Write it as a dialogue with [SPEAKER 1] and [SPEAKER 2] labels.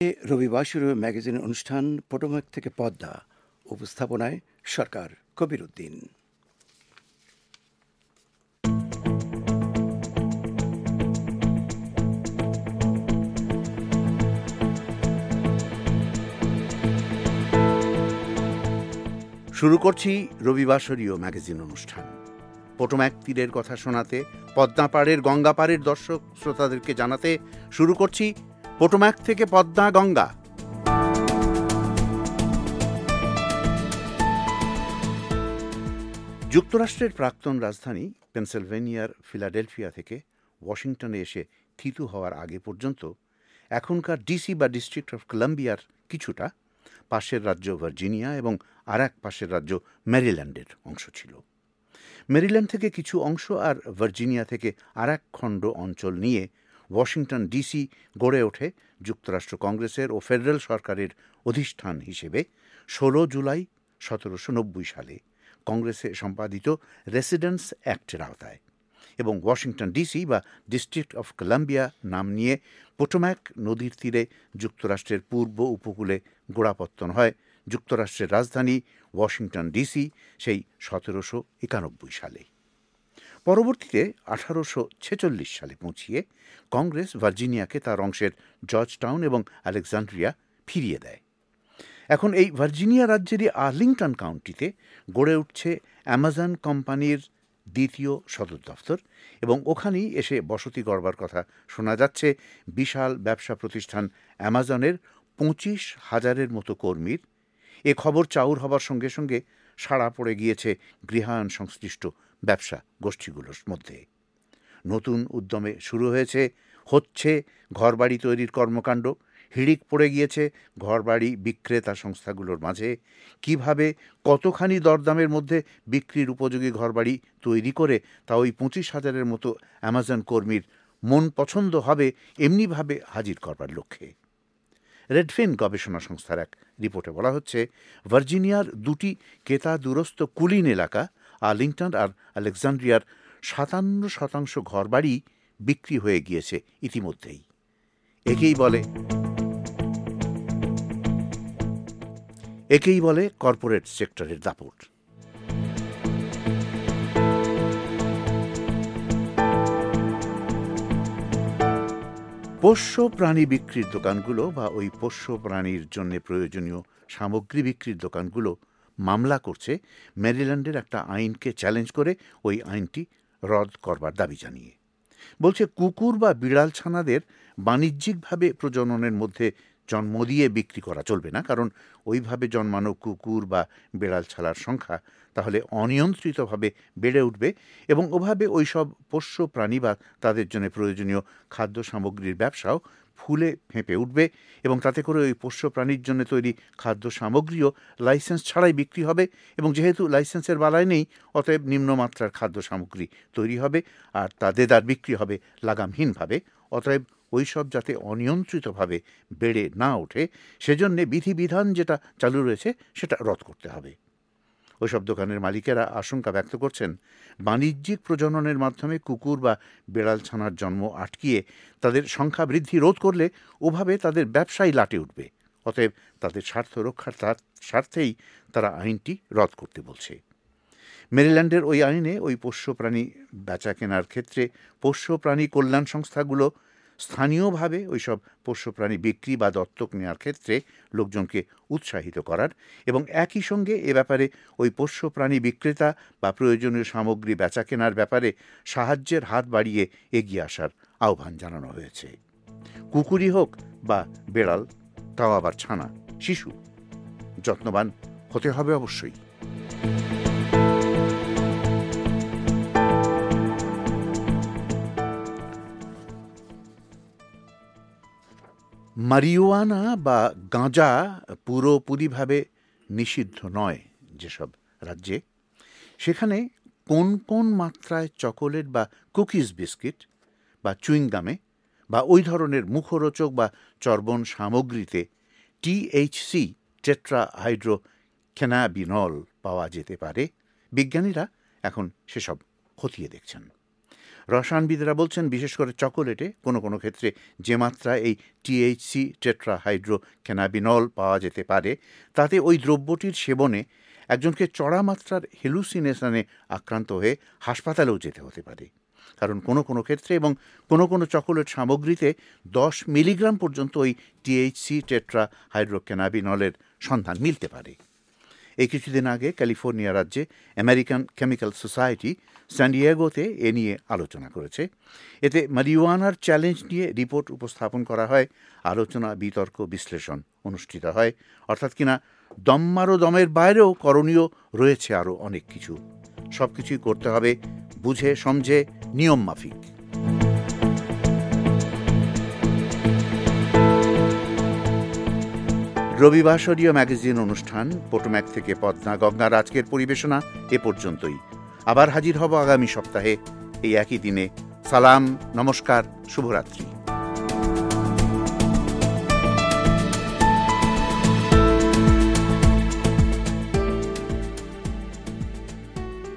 [SPEAKER 1] রবিবার শুরু ম্যাগাজিনের অনুষ্ঠান পটোম্যাক থেকে পদ্মা। উপস্থাপনায় সরকার কবির উদ্দিন।
[SPEAKER 2] শুরু করছি রবিবাসরীয় ম্যাগাজিন অনুষ্ঠান। পটোম্যাক তীরের কথা শোনাতে, পদ্মা পাড়ের গঙ্গা পাড়ের দর্শক শ্রোতাদেরকে জানাতে শুরু করছি পটোম্যাক থেকে পদ্মা গঙ্গা। যুক্তরাষ্ট্রের প্রাক্তন রাজধানী পেনসিলভেনিয়ার ফিলাডেলফিয়া থেকে ওয়াশিংটনে এসে থিতু হওয়ার আগে পর্যন্ত এখনকার ডিসি বা ডিস্ট্রিক্ট অফ কলাম্বিয়ার কিছুটা পাশের রাজ্য ভার্জিনিয়া এবং আর এক পাশের রাজ্য মেরিল্যান্ডের অংশ ছিল। মেরিল্যান্ড থেকে কিছু অংশ আর ভার্জিনিয়া থেকে আর এক খণ্ড অঞ্চল নিয়ে ওয়াশিংটন ডিসি গড়ে ওঠে যুক্তরাষ্ট্র কংগ্রেসের ও ফেডারেল সরকারের অধিষ্ঠান হিসেবে 16 জুলাই 1790 সালে কংগ্রেসে সম্পাদিত রেসিডেন্স অ্যাক্টের আওতায়, এবং ওয়াশিংটন ডিসি বা ডিস্ট্রিক্ট অফ কলাম্বিয়া নাম নিয়ে পটোম্যাক নদীর তীরে যুক্তরাষ্ট্রের পূর্ব উপকূলে গোড়াপত্তন হয় যুক্তরাষ্ট্রের রাজধানী ওয়াশিংটন ডিসি সেই 1791 সালে। পরবর্তীতে 1846 সালে পৌঁছিয়ে কংগ্রেস ভার্জিনিয়াকে তার অংশের জর্জ টাউন এবং আলেকজান্ড্রিয়া ফিরিয়ে দেয়। এখন এই ভার্জিনিয়া রাজ্যেরই আর্লিংটন কাউন্টিতে গড়ে উঠছে অ্যামাজন কোম্পানির দ্বিতীয় সদর দফতর, এবং ওখানেই এসে বসতি গড়বার কথা শোনা যাচ্ছে বিশাল ব্যবসা প্রতিষ্ঠান অ্যামাজনের 25,000-এর মতো কর্মীর। এ খবর চাউর হবার সঙ্গে সঙ্গে সাড়া পড়ে গিয়েছে গৃহায়ণ সংশ্লিষ্ট ব্যবসা গোষ্ঠীগুলোর মধ্যে। নতুন উদ্যমে শুরু হচ্ছে ঘরবাড়ি তৈরির কর্মকাণ্ড। হিড়িক পড়ে গিয়েছে ঘরবাড়ি বিক্রেতা সংস্থাগুলোর মাঝে। কিভাবে কতখানি দরদামের মধ্যে বিক্রির উপযোগী ঘরবাড়ি তৈরি করে তা ওই 25,000-এর মতো অ্যামাজন কর্মীর মন পছন্দ হবে এমনিভাবে হাজির করবার লক্ষ্যে। রেডফিন গবেষণা সংস্থার এক রিপোর্টে বলা হচ্ছে, ভার্জিনিয়ার দুটি কেতাদুরস্ত কুলিন এলাকা আর্লিংটন আর আলেকজান্ড্রিয়ার 57% ঘরবাড়ি বিক্রি হয়ে গিয়েছে ইতিমধ্যেই। একেই বলে কর্পোরেট সেক্টরের দাপট। পোষ্য প্রাণী বিক্রির দোকানগুলো বা ওই পোষ্য প্রাণীর জন্য প্রয়োজনীয় সামগ্রী বিক্রির দোকানগুলো মামলা করছে মেরিল্যান্ডের একটা আইনকে চ্যালেঞ্জ করে, ওই আইনটি রদ করবার দাবি জানিয়ে। বলছে, কুকুর বা বিড়াল ছানাদের বাণিজ্যিকভাবে প্রজননের মধ্যে জন্ম দিয়ে বিক্রি করা চলবে না, কারণ ওইভাবে জন্মানো কুকুর বা বিড়াল ছানার সংখ্যা তাহলে অনিয়ন্ত্রিতভাবে বেড়ে উঠবে, এবং ওভাবে ওইসব পোষ্য প্রাণী বা তাদের জন্য প্রয়োজনীয় খাদ্য সামগ্রীর ব্যবসাও ফুলে ফেঁপে উঠবে, এবং তাতে করে ওই পোষ্য প্রাণীর জন্য তৈরি খাদ্য সামগ্রীও লাইসেন্স ছাড়াই বিক্রি হবে, এবং যেহেতু লাইসেন্সের বালাই নেই, অতএব নিম্নমাত্রার খাদ্য সামগ্রী তৈরি হবে আর তা দেদার বিক্রি হবে লাগামহীনভাবে। অতএব ওইসব যাতে অনিয়ন্ত্রিতভাবে বেড়ে না ওঠে, সেজন্য বিধিবিধান যেটা চালু রয়েছে সেটা রদ করতে হবে। ওইসব দোকানের মালিকেরা আশঙ্কা ব্যক্ত করছেন, বাণিজ্যিক প্রজননের মাধ্যমে কুকুর বা বেড়াল ছানার জন্ম আটকিয়ে তাদের সংখ্যা বৃদ্ধি রোধ করলে ওভাবে তাদের ব্যবসায় লাটে উঠবে। অতএব তাদের স্বার্থ রক্ষার স্বার্থেই তারা আইনটি রদ করতে বলছে। মেরিল্যান্ডের ওই আইনে ওই পোষ্য প্রাণী বেচা কেনার ক্ষেত্রে পোষ্য প্রাণী কল্যাণ সংস্থাগুলো স্থানীয়ভাবে ওইসব পোষ্য প্রাণী বিক্রি বা দত্তক নেওয়ার ক্ষেত্রে লোকজনকে উৎসাহিত করার, এবং একই সঙ্গে এ ব্যাপারে ওই পোষ্য প্রাণী বিক্রেতা বা প্রয়োজনীয় সামগ্রী বেচা কেনার ব্যাপারে সাহায্যের হাত বাড়িয়ে এগিয়ে আসার আহ্বান জানানো হয়েছে। কুকুরই হোক বা বেড়াল, তাও আবার ছানা, শিশু, যত্নবান হতে হবে অবশ্যই। মারিওয়ানা বা গাঁজা পুরোপুরিভাবে নিষিদ্ধ নয় যেসব রাজ্যে, সেখানে কোন কোন মাত্রায় চকোলেট বা কুকিজ বিস্কিট বা চুইংগামে বা ওই ধরনের মুখরোচক বা চর্বণ সামগ্রীতে THC টেট্রাহাইড্রো ক্যানাবিনল পাওয়া যেতে পারে, বিজ্ঞানীরা এখন সেসব খতিয়ে দেখছেন। রসায়নবিদরা বলছেন, বিশেষ করে চকোলেটে কোনো কোনো ক্ষেত্রে যে মাত্রায় এই টিএইচসি টেট্রাহাইড্রোক্যানাবিনল পাওয়া যেতে পারে, তাতে ওই দ্রব্যটির সেবনে একজনকে চড়া মাত্রার হেলুসিনেশনে আক্রান্ত হয়ে হাসপাতালেও যেতে হতে পারে। কারণ কোনো কোনো ক্ষেত্রে এবং কোনো কোনো চকোলেট সামগ্রীতে 10 মিলিগ্রাম পর্যন্ত ওই টিএইচসি টেট্রাহাইড্রোক্যানাবিনলের সন্ধান মিলতে পারে। এই কিছুদিন আগে ক্যালিফোর্নিয়া রাজ্যে আমেরিকান কেমিক্যাল সোসাইটি স্যান্ডিয়েগোতে এ নিয়ে আলোচনা করেছে। এতে মারিজুয়ানার চ্যালেঞ্জ নিয়ে রিপোর্ট উপস্থাপন করা হয়, আলোচনা, বিতর্ক, বিশ্লেষণ অনুষ্ঠিত হয়। অর্থাৎ কিনা দম মারো, দমের বাইরেও করণীয় রয়েছে আরও অনেক কিছু। সব কিছুই করতে হবে বুঝে সমঝে, নিয়ম মাফিক। রবিবাসরীয় ম্যাগাজিন অনুষ্ঠান পোটোম্যাক থেকে পদ্মা গঙ্গার আজকের পরিবেশনা এ পর্যন্তই। আবার হাজির হব আগামী সপ্তাহে এই একই দিনে। সালাম, নমস্কার, শুভরাত্রি।